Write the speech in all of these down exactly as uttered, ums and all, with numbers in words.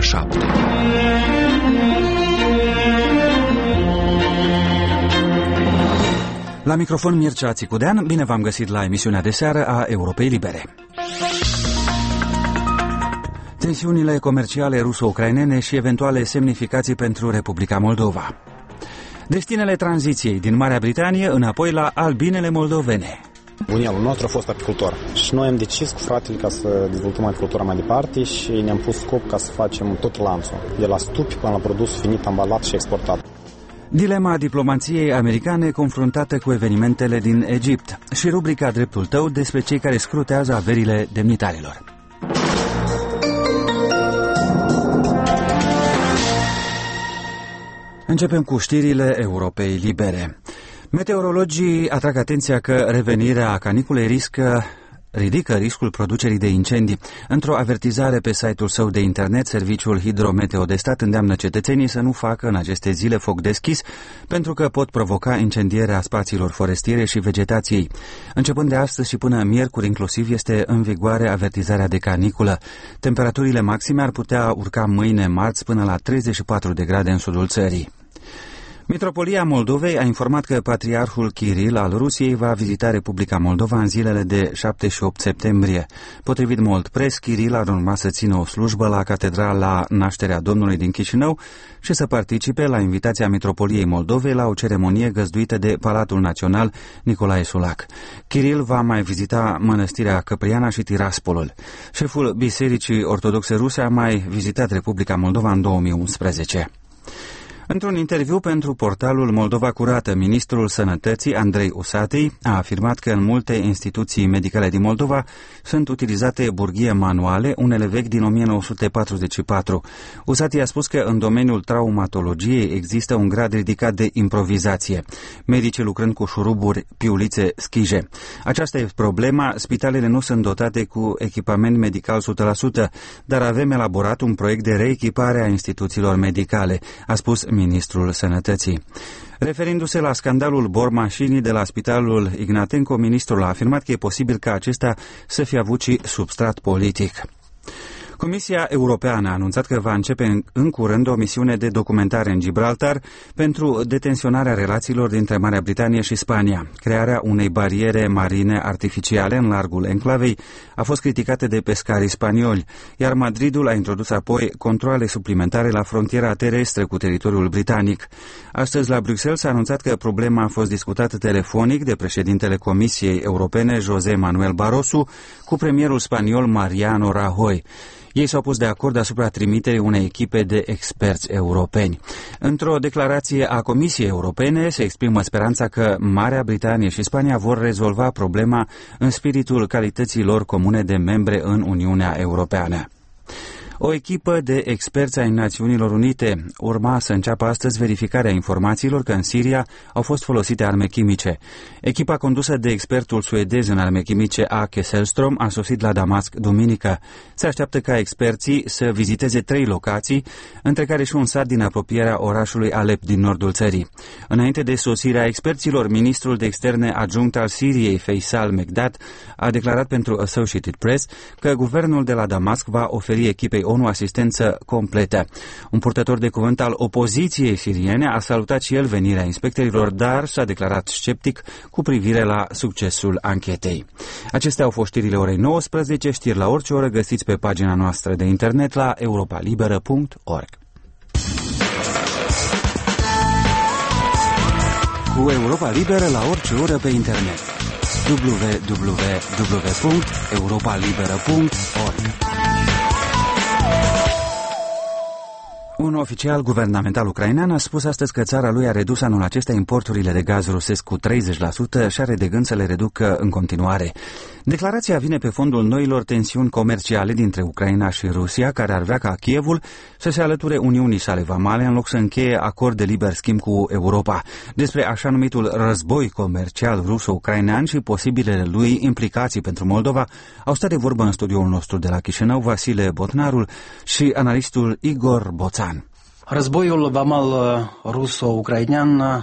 șapte. La microfon Mircea Țicudean, bine v-am găsit la emisiunea de seară a Europei Libere. Tensiunile comerciale ruso-ucrainene și eventuale semnificații pentru Republica Moldova. Destinele tranziției din Marea Britanie înapoi la albinele moldovene. Bunelul nostru a fost apicultor și noi am decis cu fratele ca să dezvoltăm apicultura mai departe și ne-am pus scop ca să facem tot lanțul, de la stupi până la produs finit, ambalat și exportat. Dilema diplomației americane confruntată cu evenimentele din Egipt și rubrica Dreptul tău despre cei care scrutează averile demnitarilor. Începem cu știrile Europei Libere. Meteorologii atrag atenția că revenirea caniculei riscă, ridică riscul producerii de incendii. Într-o avertizare pe site-ul său de internet, Serviciul Hidrometeo de Stat îndeamnă cetățenii să nu facă în aceste zile foc deschis, pentru că pot provoca incendierea spațiilor forestiere și vegetației. Începând de astăzi și până miercuri inclusiv este în vigoare avertizarea de caniculă. Temperaturile maxime ar putea urca mâine marți până la treizeci și patru de grade în sudul țării. Mitropolia Moldovei a informat că Patriarhul Kiril al Rusiei va vizita Republica Moldova în zilele de șapte și opt septembrie. Potrivit Moldpress, Kiril ar urma să țină o slujbă la Catedrala Nașterea Domnului din Chișinău și să participe la invitația Mitropoliei Moldovei la o ceremonie găzduită de Palatul Național Nicolae Sulac. Kiril va mai vizita Mănăstirea Căpriana și Tiraspolul. Șeful Bisericii Ortodoxe Ruse a mai vizitat Republica Moldova în două mii unsprezece. Într-un interviu pentru portalul Moldova Curată, ministrul Sănătății, Andrei Usatăi, a afirmat că în multe instituții medicale din Moldova sunt utilizate burghie manuale, unele vechi din o mie nouă sute patruzeci și patru. Usatăi a spus că în domeniul traumatologiei există un grad ridicat de improvizație, medicii lucrând cu șuruburi, piulițe, schije. Aceasta e problema, spitalele nu sunt dotate cu echipament medical o sută la sută, dar avem elaborat un proiect de reechipare a instituțiilor medicale, a spus ministrul Sănătății. Referindu-se la scandalul bormașinii de la Spitalul Ignatenco, ministrul a afirmat că e posibil ca acesta să fie avut și substrat politic. Comisia Europeană a anunțat că va începe în curând o misiune de documentare în Gibraltar pentru detensionarea relațiilor dintre Marea Britanie și Spania. Crearea unei bariere marine artificiale în largul enclavei a fost criticată de pescarii spanioli, iar Madridul a introdus apoi controale suplimentare la frontiera terestră cu teritoriul britanic. Astăzi la Bruxelles s-a anunțat că problema a fost discutată telefonic de președintele Comisiei Europene, José Manuel Barroso, cu premierul spaniol Mariano Rajoy. Ei s-au pus de acord asupra trimiterii unei echipe de experți europeni. Într-o declarație a Comisiei Europene se exprimă speranța că Marea Britanie și Spania vor rezolva problema în spiritul calității lor comune de membre în Uniunea Europeană. O echipă de experți ai Națiunilor Unite urma să înceapă astăzi verificarea informațiilor că în Siria au fost folosite arme chimice. Echipa condusă de expertul suedez în arme chimice Ake Sellström a sosit la Damasc duminică. Se așteaptă ca experții să viziteze trei locații, între care și un sat din apropierea orașului Alep din nordul țării. Înainte de sosirea experților, ministrul de externe adjunct al Siriei, Faisal Mekdad, a declarat pentru Associated Press că guvernul de la Damasc va oferi echipei O N U asistență completă. Un purtător de cuvânt al opoziției siriene a salutat și el venirea inspectorilor, dar s-a declarat sceptic cu privire la succesul anchetei. Acestea au fost știrile orei nouăsprezece, știri la orice oră găsiți pe pagina noastră de internet la europa liberă punct org. Cu Europa Liberă la orice oră pe internet. w w w punct europa liberă punct org. Un oficial guvernamental ucrainean a spus astăzi că țara lui a redus anul acesta importurile de gaz rusesc cu treizeci la sută și are de gând să le reducă în continuare. Declarația vine pe fondul noilor tensiuni comerciale dintre Ucraina și Rusia, care ar vrea ca Kievul să se alăture Uniunii sale vamale în loc să încheie acord de liber schimb cu Europa. Despre așa numitul război comercial ruso-ucrainean și posibilele lui implicații pentru Moldova au stat de vorbă în studioul nostru de la Chișinău Vasile Botnarul și analistul Igor Boțan. Războiul vamal ruso-ucrainean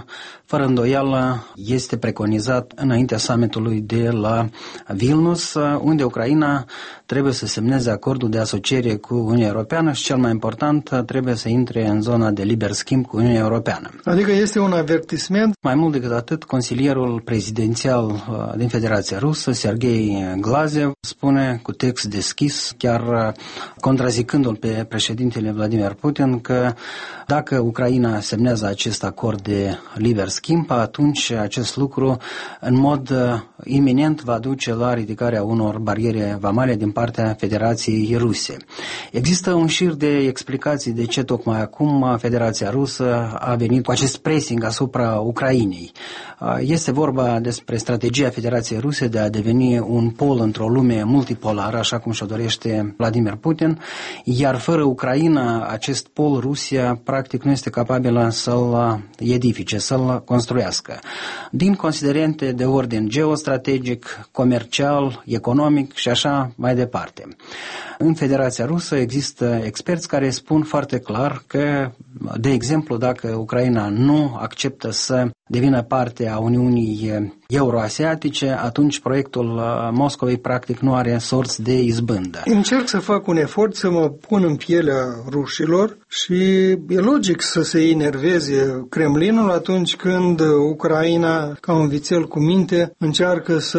fără îndoială este preconizat înaintea summitului de la Vilnius, unde Ucraina trebuie să semneze acordul de asociere cu Uniunea Europeană și, cel mai important, trebuie să intre în zona de liber schimb cu Uniunea Europeană. Adică este un avertisment? Mai mult decât atât, consilierul prezidențial din Federația Rusă, Sergei Glaziev, spune cu text deschis, chiar contrazicându-l pe președintele Vladimir Putin, că dacă Ucraina semnează acest acord de liber schimb, atunci acest lucru în mod iminent va duce la ridicarea unor bariere vamale din partea Federației Ruse. Există un șir de explicații de ce tocmai acum Federația Rusă a venit cu acest pressing asupra Ucrainei. Este vorba despre strategia Federației Ruse de a deveni un pol într-o lume multipolară, așa cum și-o dorește Vladimir Putin, iar fără Ucraina, acest pol, Rusia, practic nu este capabilă să-l edifice, să-l construiască. Din considerente de ordin geostrategic, comercial, economic și așa mai departe. În Federația Rusă există experți care spun foarte clar că, de exemplu, dacă Ucraina nu acceptă să devină parte a Uniunii Euroasiatice, atunci proiectul Moscovei practic nu are sorți de izbândă. Încerc să fac un efort să mă pun în pielea rușilor și e logic să se enerveze Kremlinul atunci când Ucraina, ca un vițel cu minte, încearcă să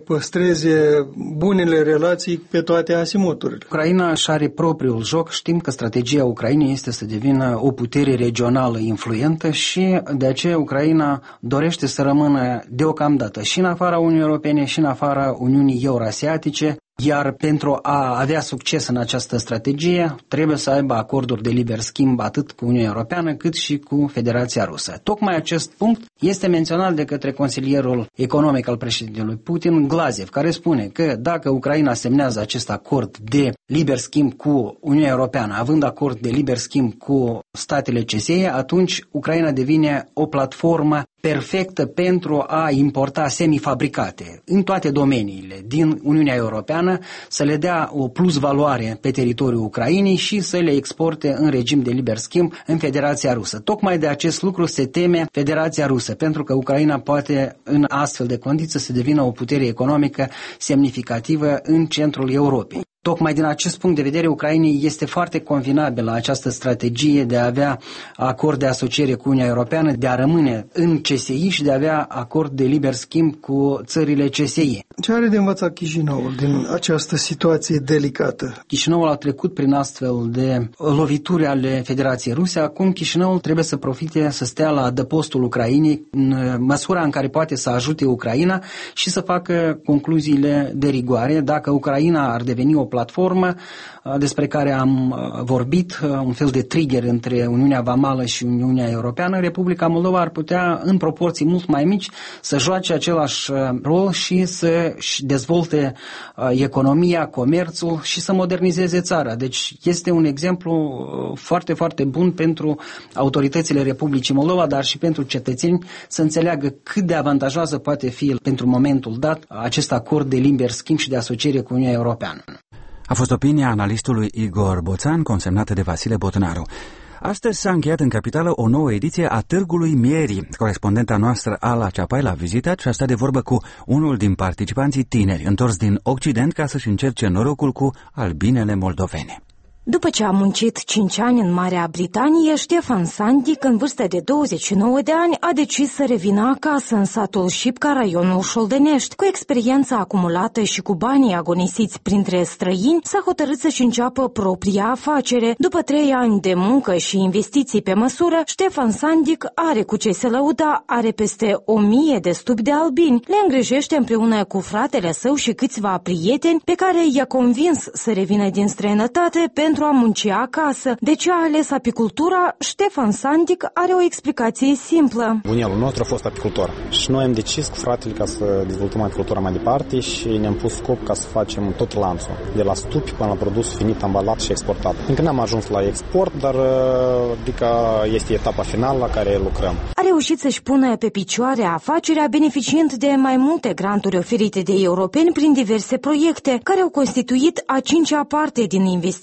păstreze bunele relații pe toate asimuturile. Ucraina își are propriul joc. Știm că strategia Ucrainei este să devină o putere regională influentă și de aceea Ucraina dorește să rămână deocamdată și în afara Uniunii Europene și în afara Uniunii Euroasiatice, iar pentru a avea succes în această strategie trebuie să aibă acorduri de liber schimb atât cu Uniunea Europeană cât și cu Federația Rusă. Tocmai acest punct este menționat de către consilierul economic al președintelui Putin, Glaziev, care spune că dacă Ucraina semnează acest acord de liber schimb cu Uniunea Europeană, având acord de liber schimb cu statele C S E, atunci Ucraina devine o platformă perfectă pentru a importa semifabricate în toate domeniile din Uniunea Europeană, să le dea o plus valoare pe teritoriul Ucrainei și să le exporte în regim de liber schimb în Federația Rusă. Tocmai de acest lucru se teme Federația Rusă, pentru că Ucraina poate în astfel de condiții să devină o putere economică semnificativă în centrul Europei. Tocmai din acest punct de vedere, Ucrainei este foarte convenabilă această strategie de a avea acord de asociere cu Uniunea Europeană, de a rămâne în C S I și de a avea acord de liber schimb cu țările C S I. Ce are de învățat Chișinăul din această situație delicată? Chișinăul a trecut prin astfel de lovituri ale Federației Ruse. Acum Chișinăul trebuie să profite, să stea la adăpostul Ucrainei în măsura în care poate să ajute Ucraina și să facă concluziile de rigoare. Dacă Ucraina ar deveni o platformă despre care am vorbit, un fel de trigger între Uniunea Vamală și Uniunea Europeană, Republica Moldova ar putea, în proporții mult mai mici, să joace același rol și să-și dezvolte economia, comerțul și să modernizeze țara. Deci este un exemplu foarte, foarte bun pentru autoritățile Republicii Moldova, dar și pentru cetățeni să înțeleagă cât de avantajoasă poate fi pentru momentul dat acest acord de liber schimb și de asociere cu Uniunea Europeană. A fost opinia analistului Igor Boțan, consemnată de Vasile Botnaru. Astăzi s-a încheiat în capitală o nouă ediție a Târgului Mierii. Corespondenta noastră, Ala Ceapai, l-a vizitat și a stat de vorbă cu unul din participanții tineri, întors din Occident ca să-și încerce norocul cu albinele moldovene. După ce a muncit cinci ani în Marea Britanie, Ștefan Sandic, în vârstă de douăzeci și nouă de ani, a decis să revină acasă în satul Șipca, raionul Șoldenești. Cu experiența acumulată și cu banii agonisiți printre străini, s-a hotărât să-și înceapă propria afacere. După trei ani de muncă și investiții pe măsură, Ștefan Sandic are cu ce se lăuda, are peste o mie de stupi de albini. Le îngrijește împreună cu fratele său și câțiva prieteni pe care i-a convins să revină din străinătate pentru a munci acasă. De ce a ales apicultura? Ștefan Sandic are o explicație simplă. Bunelul nostru a fost apicultor și noi am decis cu fratele ca să dezvoltăm apicultura mai departe și ne-am pus scop ca să facem tot lanțul, de la stupi până la produs finit, ambalat și exportat. Încă n-am ajuns la export, dar adică este etapa finală la care lucrăm. A reușit să-și pună pe picioare afacerea, beneficiind de mai multe granturi oferite de europeni prin diverse proiecte, care au constituit a cincea parte din investițiile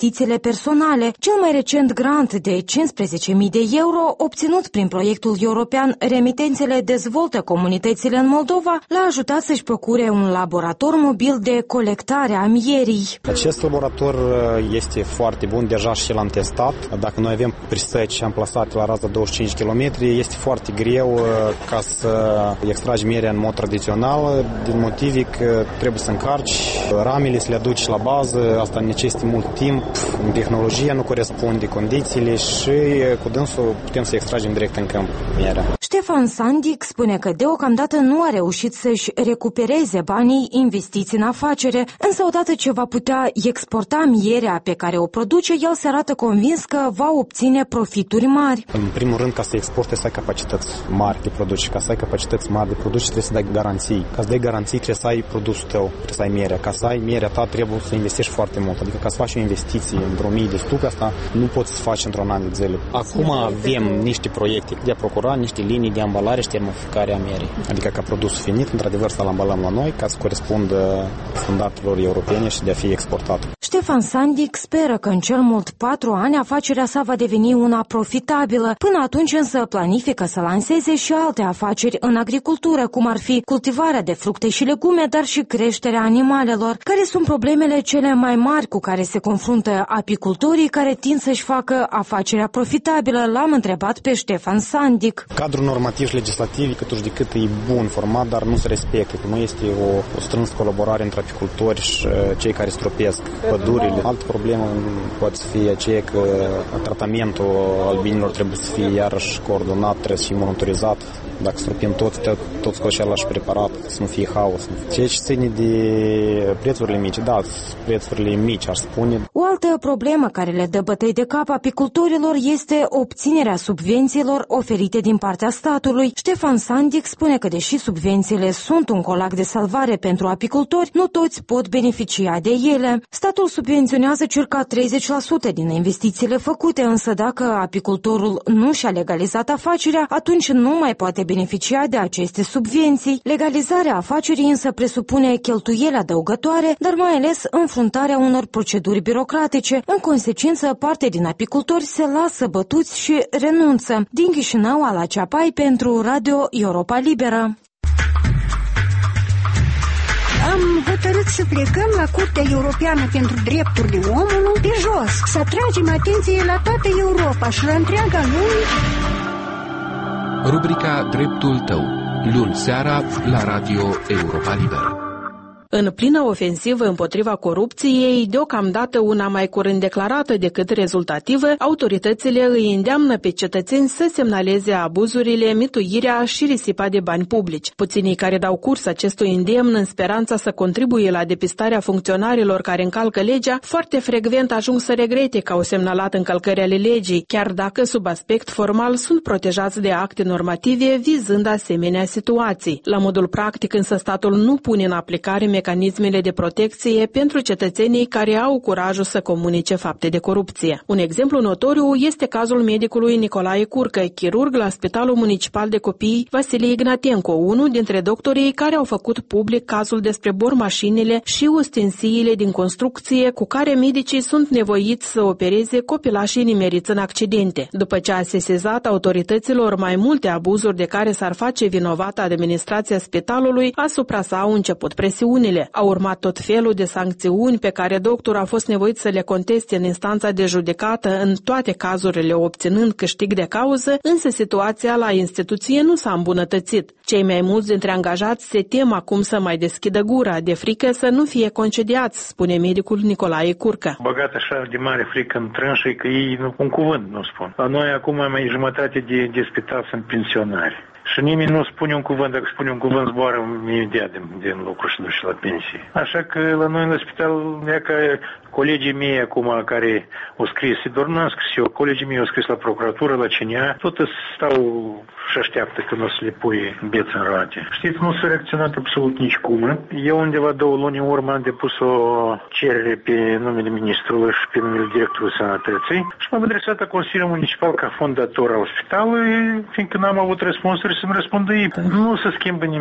personale. Cel mai recent grant de cincisprezece mii de euro, obținut prin proiectul european Remitențele dezvoltă comunitățile în Moldova, l-a ajutat să-și procure un laborator mobil de colectare a mierii. Acest laborator este foarte bun, deja și l-am testat. Dacă noi avem prisăci amplasate la raza douăzeci și cinci de kilometri, este foarte greu ca să extragi mierea în mod tradițional, din motive că trebuie să încarci ramele, să le aduci la bază, asta necesită mult timp, tehnologia nu corespunde condițiile și cu dânsul putem să extragem direct în câmp mierea. Ștefan Sandic spune că deocamdată nu a reușit să-și recupereze banii investiți în afacere, însă odată ce va putea exporta mierea pe care o produce, el se arată convins că va obține profituri mari. În primul rând, ca să exporte, să ai capacități mari de produce. Ca să ai capacități mari de produce, trebuie să dai garanții. Ca să dai garanții, trebuie să ai produsul tău, trebuie să ai mierea. Ca să ai mierea ta, trebuie să investești foarte mult. Adică ca să faci o investiție într-o mie de stuc, asta nu poți să faci într-un an de zile. Acum avem niște proiecte de a procura niște linii de ambalare și termoficare a mierii. Adică ca produs finit, într-adevăr, să-l ambalăm la noi ca să corespundă standardelor europene și de a fi exportat. Ștefan Sandic speră că în cel mult patru ani afacerea sa va deveni una profitabilă. Până atunci însă planifică să lanseze și alte afaceri în agricultură, cum ar fi cultivarea de fructe și legume, dar și creșterea animalelor. Care sunt problemele cele mai mari cu care se confruntă apicultorii care tind să-și facă afacerea profitabilă? L-am întrebat pe Ștefan Sandic. Cadrul normativ și legislativ cât de cât e bun format, dar nu se respectă. Nu este o, o strânsă colaborare între apicultori și cei care stropesc pădurile. Altă problemă poate să fie aceea că tratamentul albinilor trebuie să fie iarăși coordonat, trebuie să fie monitorizat. Dacă stropim toți, toți cu același preparat, să nu fie haos. Ceea ce ține de prețurile mici, da, prețurile mici, aș spune. O altă problemă care le dă bătăi de cap apicultorilor este obținerea subvențiilor oferite din partea statului. Ștefan Sandic spune că deși subvențiile sunt un colac de salvare pentru apicultori, nu toți pot beneficia de ele. Statul subvenționează circa treizeci la sută din investițiile făcute, însă dacă apicultorul nu și-a legalizat afacerea, atunci nu mai poate beneficia de aceste subvenții. Legalizarea afacerii însă presupune cheltuieli adăugătoare, dar mai ales înfruntarea unor proceduri birocratice. În consecință, parte din apicultori se lasă bătuți și renunță. Din Chișinău, Ala Ceapai pentru Radio Europa Liberă. Am hotărât să plecăm la Curtea Europeană pentru Drepturile Omului pe jos, să atragem atenție la toată Europa și la întreaga lume. Rubrica Dreptul tău, luni seara la Radio Europa Liberă. În plină ofensivă împotriva corupției, deocamdată una mai curând declarată decât rezultativă, autoritățile îi îndeamnă pe cetățeni să semnaleze abuzurile, mituirea și risipa de bani publici. Puținii care dau curs acestui îndemn în speranța să contribuie la depistarea funcționarilor care încalcă legea, foarte frecvent ajung să regrete că au semnalat încălcări ale legii, chiar dacă sub aspect formal sunt protejați de acte normative vizând asemenea situații. La modul practic însă statul nu pune în aplicare mecanismele de protecție pentru cetățenii care au curajul să comunice fapte de corupție. Un exemplu notoriu este cazul medicului Nicolae Curcă, chirurg la Spitalul Municipal de Copii Vasile Ignatenco, unul dintre doctorii care au făcut public cazul despre bormașinile și ustensiile din construcție cu care medicii sunt nevoiți să opereze copilașii nimeriți în accidente. După ce a sesizat autorităților mai multe abuzuri de care s-ar face vinovată administrația spitalului, asupra sa au început presiunile. A urmat tot felul de sancțiuni pe care doctorul a fost nevoit să le conteste în instanța de judecată în toate cazurile, obținând câștig de cauză, însă situația la instituție nu s-a îmbunătățit. Cei mai mulți dintre angajați se tem acum să mai deschidă gura, de frică să nu fie concediați, spune medicul Nicolae Curcă. Băgat așa de mare frică în trânșă că ei nu, un cuvânt nu spun. La noi acum mai jumătate de, de spital sunt pensionari. Și nimeni nu spune un cuvânt, dacă spune un cuvânt zboară imediat din, din lucru și duce la pensie. Așa că la noi în spital, e ca colegii mei acum care au scris, doar nu am scris eu, colegii mei au scris la procuratură, la C N A, tot stau și așteaptă când o să le pui beț în roate. Știți, nu s-a reacționat absolut nici cum. Eu undeva două luni în urmă am depus o cerere pe numele ministrului și pe numele directorului sănătății și m-am adresat la Consiliul Municipal ca fondator al spitalului, fiindcă n-am avut răspunsuri să-mi răspundă ei. Nu se schimbă nimic.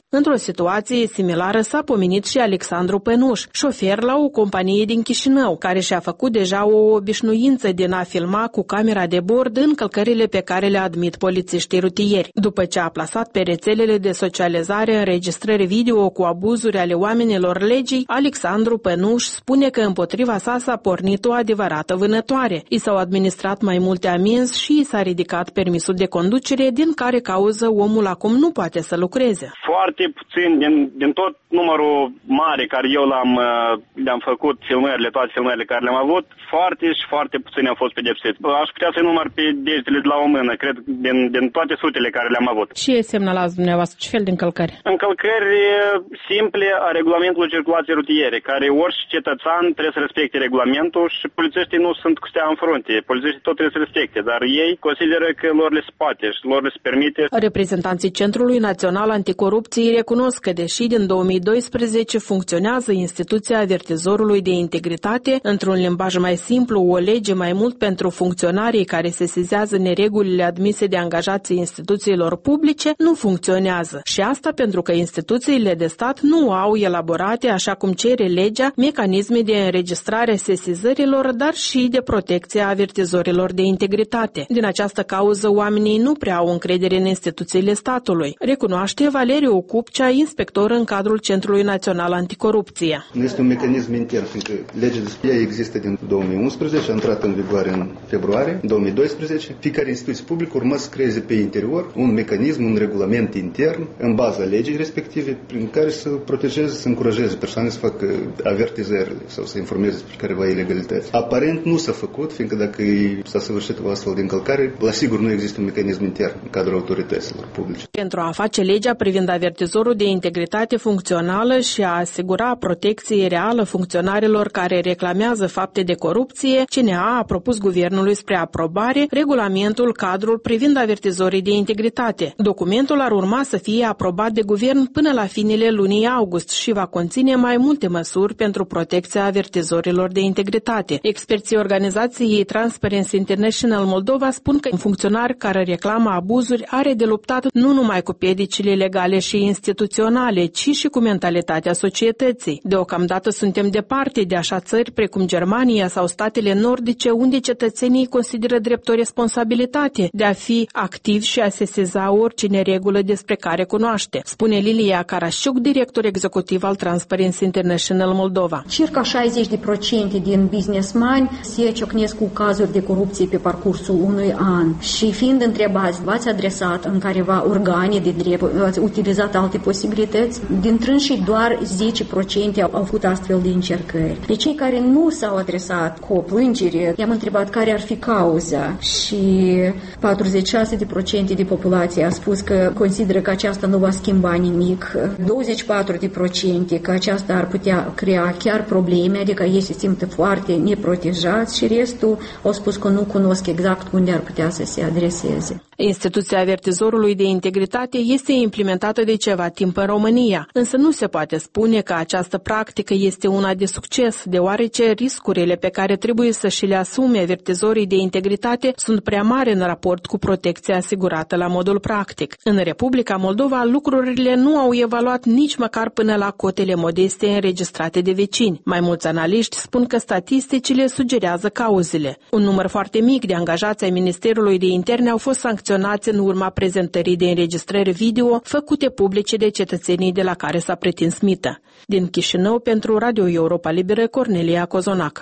Într-o situație similară s-a pomenit și Alexandru Penuș, șofer la o companie din Chișinău, care și-a făcut deja o obișnuință din a filma cu camera de bord încălcările pe care le admit polițiștii rutieri. După ce a plasat pe rețelele de socializare înregistrări video cu abuzuri ale oamenilor legii, Alexandru Penuș spune că împotriva sa s-a pornit o adevărată vânătoare. I s-au administrat mai multe amenzi și i s-a ridicat permisul de conducere, din care cauză omul acum nu poate să lucreze. Foarte puțin din, din tot numărul mare care eu l-am, le-am făcut, filmările, toate filmările care le-am avut, foarte și foarte puțini au fost pedepsiți. Aș putea să număr pe degetele de la o mână, cred, din, din toate sutele care le-am avut. Ce semnalați dumneavoastră? Ce fel de încălcări? Încălcări simple a regulamentului circulației rutiere, care orice cetățean trebuie să respecte regulamentul și polițiștii nu sunt cu stea în frunte. Polițiștii tot trebuie să respecte, dar ei consideră că lor le se poate și lor le se permite. Reprezentanții Centrului Național Anticorupție recunosc că, deși din două mii doisprezece funcționează instituția avertizorului de integritate, într-un limbaj mai simplu, o lege mai mult pentru funcționarii care sesizează neregulile admise de angajații instituțiilor publice, nu funcționează. Și asta pentru că instituțiile de stat nu au elaborate, așa cum cere legea, mecanisme de înregistrare a sesizărilor, dar și de protecție a avertizorilor de integritate. Din această cauză, oamenii nu prea au încredere în instituțiile statului, recunoaște Valeriu Cupcea, inspector în cadrul Centrului Național Anticorupție. Nu este un mecanism intern, fiindcă legea despre ea există din două mii unsprezece, a intrat în vigoare în februarie două mii doisprezece. Fiecare instituție publică urmă să creeze pe interior un mecanism, un regulament intern, în baza legii respective, prin care să protejeze, să încurajeze persoane să facă avertizări sau să informeze despre careva ilegalități. Aparent nu s-a făcut, fiindcă dacă s-a săvârșit o astfel de încălcare, la sigur nu există un mecanism intern în cadrul autorităților publice. Pentru a face legea privind avertizorul de integritate funcțională și a asigura protecție reală funcționarilor care reclamează fapte de corupție, C N A a propus guvernului spre aprobare regulamentul cadrul privind avertizorii de integritate. Documentul ar urma să fie aprobat de guvern până la finele lunii august și va conține mai multe măsuri pentru protecția avertizorilor de integritate. Experții organizației Transparency International Moldova spun că un funcționar care reclamă abuzuri are de luptat nu numai cu piedicile legale și instituționale, ci și cu mentalitatea societății. Deocamdată suntem departe de așa țări precum Germania sau statele nordice, unde cetățenii consideră drept o responsabilitate de a fi activi și a sesiza orice neregulă despre care cunoaște, spune Lilia Carasiuc, director executiv al Transparency International Moldova. Circa șaizeci la sută din businessmani se ciocnesc cu cazuri de corupție pe parcursul unui an și fiind întrebați, v-ați adresat în careva organe de drept, ați utilizat alte posibilități, dintre și doar zece la sută au făcut astfel de încercări. Pe cei care nu s-au adresat cu o plângere, i-am întrebat care ar fi cauza și patruzeci și șase la sută de populație a spus că consideră că aceasta nu va schimba nimic, douăzeci și patru la sută că aceasta ar putea crea chiar probleme, adică ei se simt foarte neprotejați și restul au spus că nu cunosc exact unde ar putea să se adreseze. Instituția avertizorului de integritate este implementată de ceva timp în România, însă nu se poate spune că această practică este una de succes, deoarece riscurile pe care trebuie să și le asume avertizorii de integritate sunt prea mari în raport cu protecția asigurată la modul practic. În Republica Moldova, lucrurile nu au evaluat nici măcar până la cotele modeste înregistrate de vecini. Mai mulți analiști spun că statisticile sugerează cauzele. Un număr foarte mic de angajați ai Ministerului de Interne au fost sancționați în urma prezentării de înregistrări video făcute publice de cetățenii de la care s-a pretins mită. Din Chișinău, pentru Radio Europa Liberă, Cornelia Cozonac.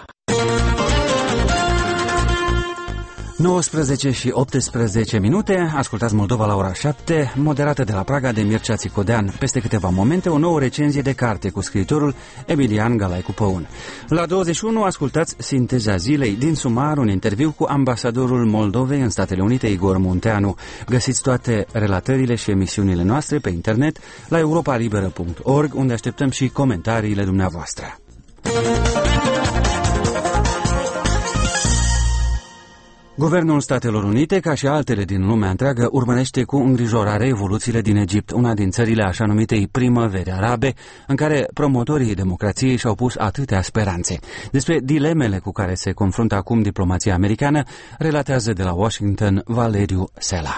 nouăsprezece și optsprezece minute, ascultați Moldova la ora șapte, moderată de la Praga de Mircea Țicodean. Peste câteva momente, o nouă recenzie de carte cu scriitorul Emilian Galaicu Păun. La douăzeci și unu, ascultați Sinteza zilei, din sumar un interviu cu ambasadorul Moldovei în Statele Unite, Igor Munteanu. Găsiți toate relatările și emisiunile noastre pe internet la europa liberă punct org, unde așteptăm și comentariile dumneavoastră. Guvernul Statelor Unite, ca și altele din lumea întreagă, urmărește cu îngrijorare evoluțiile din Egipt, una din țările așa numitei primăveri arabe, în care promotorii democrației și-au pus atâtea speranțe. Despre dilemele cu care se confruntă acum diplomația americană, relatează de la Washington Valeriu Sela.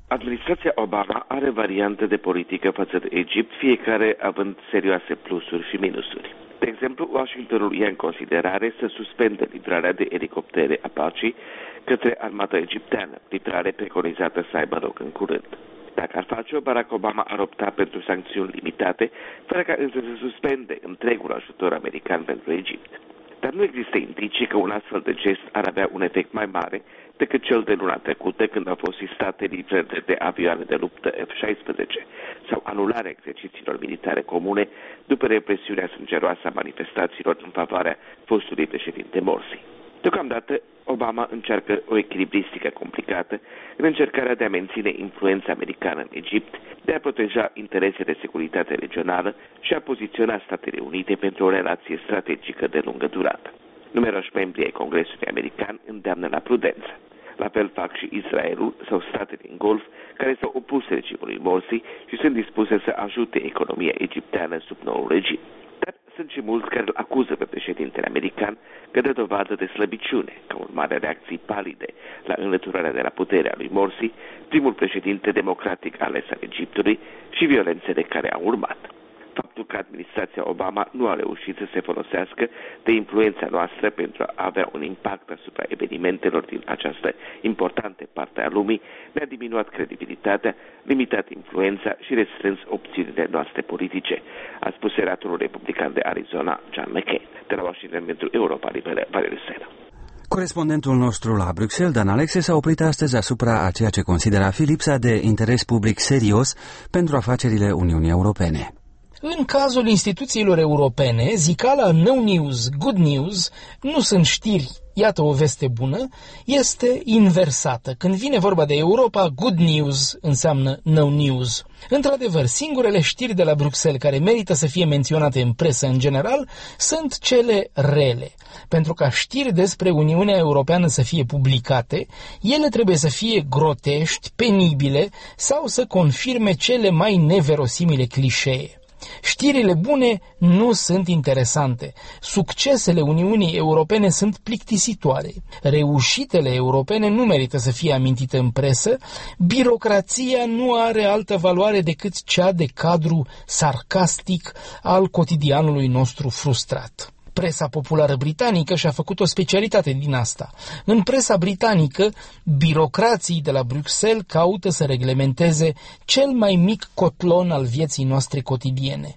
Administrația Obama are variante de politică față de Egipt, fiecare având serioase plusuri și minusuri. De exemplu, Washingtonul ia în considerare să suspende livrarea de elicoptere Apache către armata egipteană, livrare preconizată să aibă loc în curând. Dacă ar face-o, Barack Obama ar opta pentru sancțiuni limitate, fără ca însă să suspende întregul ajutor american pentru Egipt. Dar nu există indicii că un astfel de gest ar avea un efect mai mare decât cel de luna trecută, când au fost sistate livrări de avioane de luptă F șaisprezece sau anularea exercițiilor militare comune după represiunea sângeroasă a manifestațiilor în favoarea fostului președinte Morsi. Deocamdată, Obama încearcă o echilibristică complicată în încercarea de a menține influența americană în Egipt, de a proteja interese de securitate regională și a poziționa Statele Unite pentru o relație strategică de lungă durată. Numeroși membri ai Congresului American îndeamnă la prudență. La fel fac și Israelul sau state din Golf, care s-au opus regimului Morsi și sunt dispuse să ajute economia egipteană sub noul regim. Dar sunt și mulți care îl acuză pe președintele american că dă dovadă de slăbiciune, ca urmare a reacției palide la înlăturarea de la putere a lui Morsi, primul președinte democratic ales al Egiptului, și violențele care au urmat. Faptul că administrația Obama nu a reușit să se folosească de influența noastră pentru a avea un impact asupra evenimentelor din această importantă parte a lumii ne-a diminuat credibilitatea, limitat influența și restrâns opțiunile noastre politice, a spus senatorul republican de Arizona, John McCain. De la Washington pentru Europa Liberă, Valeriu Sena. Corespondentul nostru la Bruxelles, Dan Alexe, s-a oprit astăzi asupra a ceea ce consideră a fi lipsa de interes public serios pentru afacerile Uniunii Europene. În cazul instituțiilor europene, zicala no news, good news, nu sunt știri, iată o veste bună, este inversată. Când vine vorba de Europa, good news înseamnă no news. Într-adevăr, singurele știri de la Bruxelles care merită să fie menționate în presă în general sunt cele rele. Pentru ca știri despre Uniunea Europeană să fie publicate, ele trebuie să fie grotești, penibile sau să confirme cele mai neverosimile clișee. Știrile bune nu sunt interesante. Succesele Uniunii Europene sunt plictisitoare. Reușitele europene nu merită să fie amintite în presă. Birocrația nu are altă valoare decât cea de cadru sarcastic al cotidianului nostru frustrat. Presa populară britanică și-a făcut o specialitate din asta. În presa britanică, birocrații de la Bruxelles caută să reglementeze cel mai mic cotlon al vieții noastre cotidiene.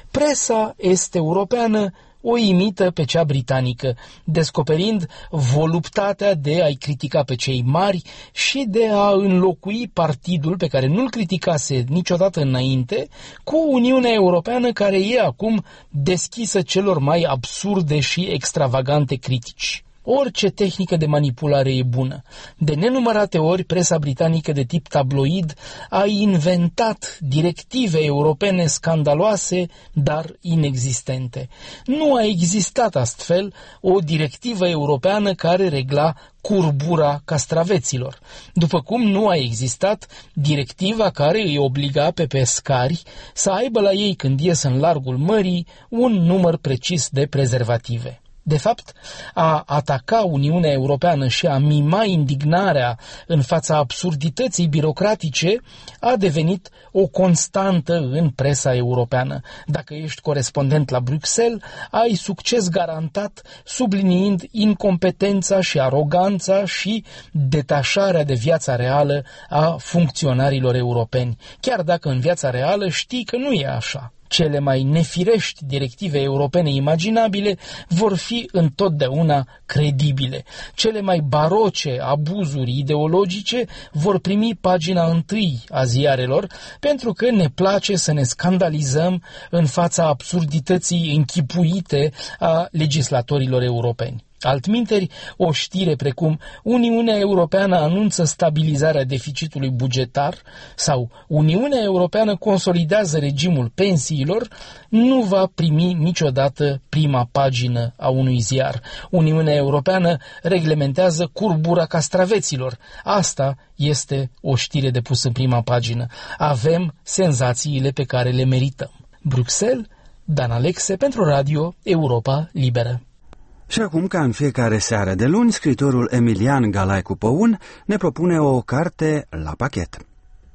Presa est-europeană o imită pe cea britanică, descoperind voluptatea de a-i critica pe cei mari și de a înlocui partidul pe care nu-l criticase niciodată înainte cu Uniunea Europeană, care e acum deschisă celor mai absurde și extravagante critici. Orice tehnică de manipulare e bună. De nenumărate ori, presa britanică de tip tabloid a inventat directive europene scandaloase, dar inexistente. Nu a existat astfel o directivă europeană care regla curbura castraveților, după cum nu a existat directiva care îi obliga pe pescari să aibă la ei, când ies în largul mării, un număr precis de prezervative. De fapt, a ataca Uniunea Europeană și a mima indignarea în fața absurdității birocratice a devenit o constantă în presa europeană. Dacă ești corespondent la Bruxelles, ai succes garantat, subliniind incompetența și aroganța și detașarea de viața reală a funcționarilor europeni, chiar dacă în viața reală știi că nu e așa. Cele mai nefirești directive europene imaginabile vor fi întotdeauna credibile. Cele mai baroce abuzuri ideologice vor primi pagina întâi a ziarelor, pentru că ne place să ne scandalizăm în fața absurdității închipuite a legislatorilor europeni. Altminteri, o știre precum Uniunea Europeană anunță stabilizarea deficitului bugetar sau Uniunea Europeană consolidează regimul pensiilor nu va primi niciodată prima pagină a unui ziar. Uniunea Europeană reglementează curbura castraveților. Asta este o știre de pus în prima pagină. Avem senzațiile pe care le merităm. Bruxelles, Dan Alexe pentru Radio Europa Liberă. Și acum, ca în fiecare seară de luni, scriitorul Emilian Galaicu Păun ne propune o carte la pachet.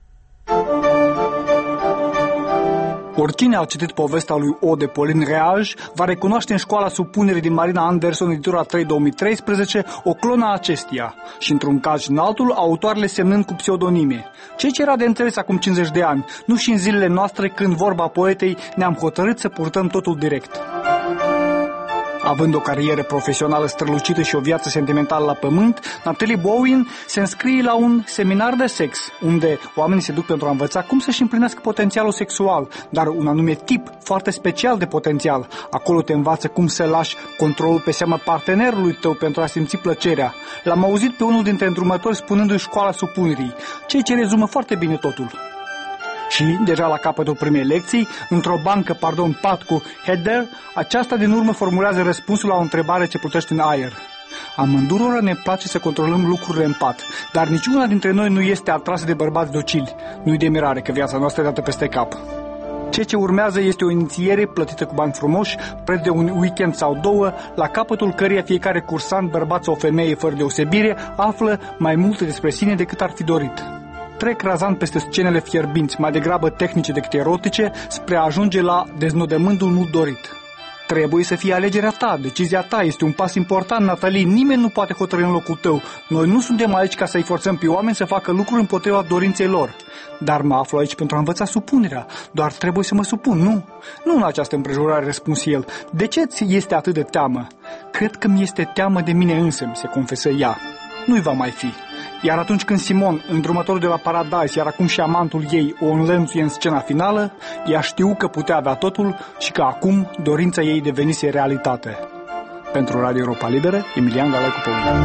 Oricine a citit povestea lui O de Pauline Réage va recunoaște în Școala Supunerii din Marina Anderson, editura trei două mii treisprezece, o clonă a acesteia și într-un caz și în altul, autoarele semnând cu pseudonime. Ceea ce era de înțeles acum cincizeci de ani, nu și în zilele noastre când, vorba poetei, ne-am hotărât să purtăm totul direct. Având o carieră profesională strălucită și o viață sentimentală la pământ, Natalie Bowen se înscrie la un seminar de sex, unde oamenii se duc pentru a învăța cum să-și împlinească potențialul sexual, dar un anume tip foarte special de potențial. Acolo te învață cum să lași controlul pe seama partenerului tău pentru a simți plăcerea. L-am auzit pe unul dintre îndrumători spunându-i Școala Supunerii, ceea ce rezumă foarte bine totul. Și, deja la capătul primei lecții, într-o bancă, pardon, pat cu header, aceasta din urmă formulează răspunsul la o întrebare ce plutește în aer. Amândurora ne place să controlăm lucrurile în pat, dar niciuna dintre noi nu este atrasă de bărbați docili. Nu-i de mirare că viața noastră e dată peste cap. Ceea ce urmează este o inițiere plătită cu bani frumoși, preț de un weekend sau două, la capătul căreia fiecare cursant, bărbat sau femeie fără deosebire, află mai multe despre sine decât ar fi dorit. Trec razant peste scenele fierbinți, mai degrabă tehnice decât erotice, spre a ajunge la deznodământul mult dorit. Trebuie să fie alegerea ta, decizia ta, este un pas important, Natalie, nimeni nu poate hotărî în locul tău. Noi nu suntem aici ca să-i forțăm pe oameni să facă lucruri împotriva dorinței lor. Dar mă aflu aici pentru a învăța supunerea, doar trebuie să mă supun, nu? Nu în această împrejurare, răspuns el. De ce ți este atât de teamă? Cred că mi este teamă de mine însămi, se confesă ea. Nu-i va mai fi. Iar atunci când Simon, îndrumătorul de la Paradise, iar acum și amantul ei, o înlănțuie în scena finală, ea știu că putea avea totul și că acum dorința ei devenise realitate. Pentru Radio Europa Liberă, Emilian Galecu Păun.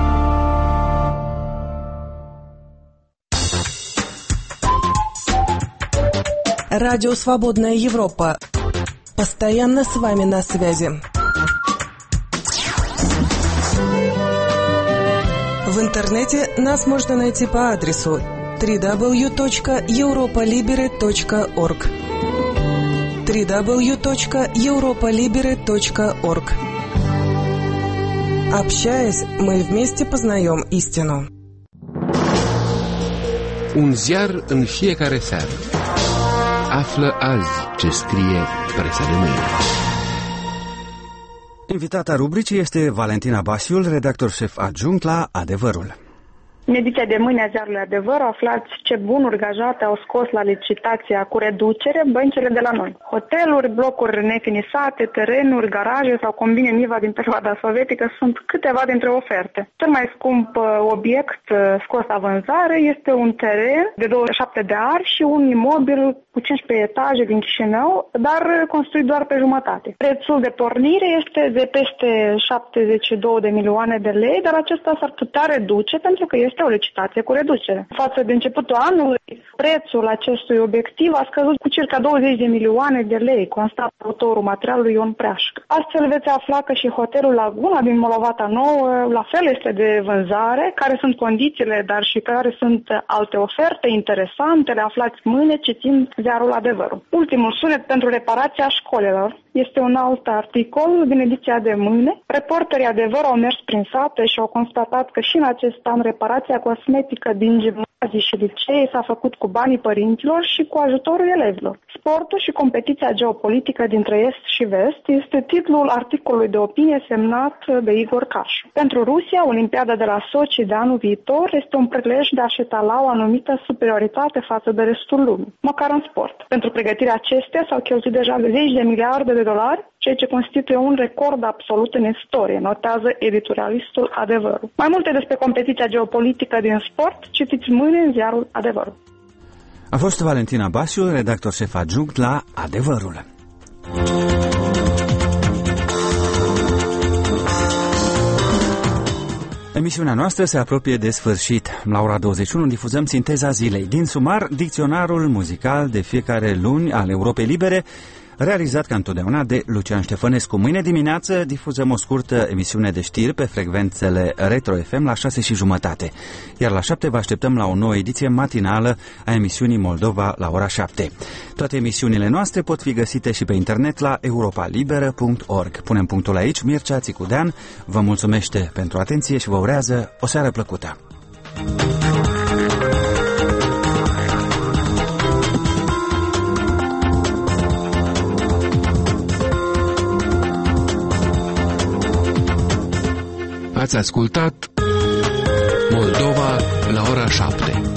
Радио «Свободная Европа». Постоянно с вами на связи. В интернете нас можно найти по адресу дабл ю дабл ю дабл ю точка европа либере точка орг дабл ю дабл ю дабл ю точка европа либере точка орг. Общаясь, мы вместе познаем истину. Un ziar în fiecare seară. Află azi ce scrie presa de mâine. Invitata rubricii este Valentina Basiul, redactor șef adjunct la Adevărul. În ediția de mâine a ziarului Adevăr aflați ce bunuri gajate au scos la licitația cu reducere băncile de la noi. Hoteluri, blocuri nefinisate, terenuri, garaje sau combine Niva din perioada sovietică sunt câteva dintre oferte. Cel mai scump obiect scos la vânzare este un teren de douăzeci și șapte de ari și un imobil cu cincisprezece etaje din Chișinău, dar construit doar pe jumătate. Prețul de pornire este de peste șaptezeci și două de milioane de lei, dar acesta s-ar putea reduce pentru că este o licitație cu reducere. Față de începutul anului, prețul acestui obiectiv a scăzut cu circa douăzeci de milioane de lei, constată autorul materialului Ion Preașc. Astfel veți afla că și hotelul Laguna din Molovata Nouă la fel este de vânzare, care sunt condițiile, dar și care sunt alte oferte interesante, le aflați mâine citind ziarul Adevărul. Ultimul sunet pentru reparația școlilor este un alt articol din ediția de mâine. Reporterii Adevăr au mers prin sate și au constatat că și în acest an reparația cosmetică din gimnazii și licee s-a făcut cu banii părinților și cu ajutorul elevilor. Sportul și competiția geopolitică dintre Est și Vest este titlul articolului de opinie semnat de Igor Cașu. Pentru Rusia, Olimpiada de la Sochi de anul viitor este un prilej de a-și etala o anumită superioritate față de restul lumii, măcar în sport. Pentru pregătirea acestea s-au cheltuit deja de zeci de miliarde de dolari, ceea ce constituie un record absolut în istorie, notează editorialistul Adevărul. Mai multe despre competiția geopolitică din sport citiți mâine în ziarul Adevărul. A fost Valentina Basiu, redactor șef adjunct la Adevărul. Emisiunea noastră se apropie de sfârșit. La ora douăzeci și unu difuzăm sinteza zilei. Din sumar, dicționarul muzical de fiecare luni al Europei Libere, realizat ca întotdeauna de Lucian Ștefănescu. Mâine dimineață difuzăm o scurtă emisiune de știri pe frecvențele Retro F M la șase și jumătate. Iar la șapte vă așteptăm la o nouă ediție matinală a emisiunii Moldova la ora șapte. Toate emisiunile noastre pot fi găsite și pe internet la europa liberă punct org. Punem punctul aici. Mircea Țicudean vă mulțumește pentru atenție și vă urează o seară plăcută. Ați ascultat Moldova la ora șapte.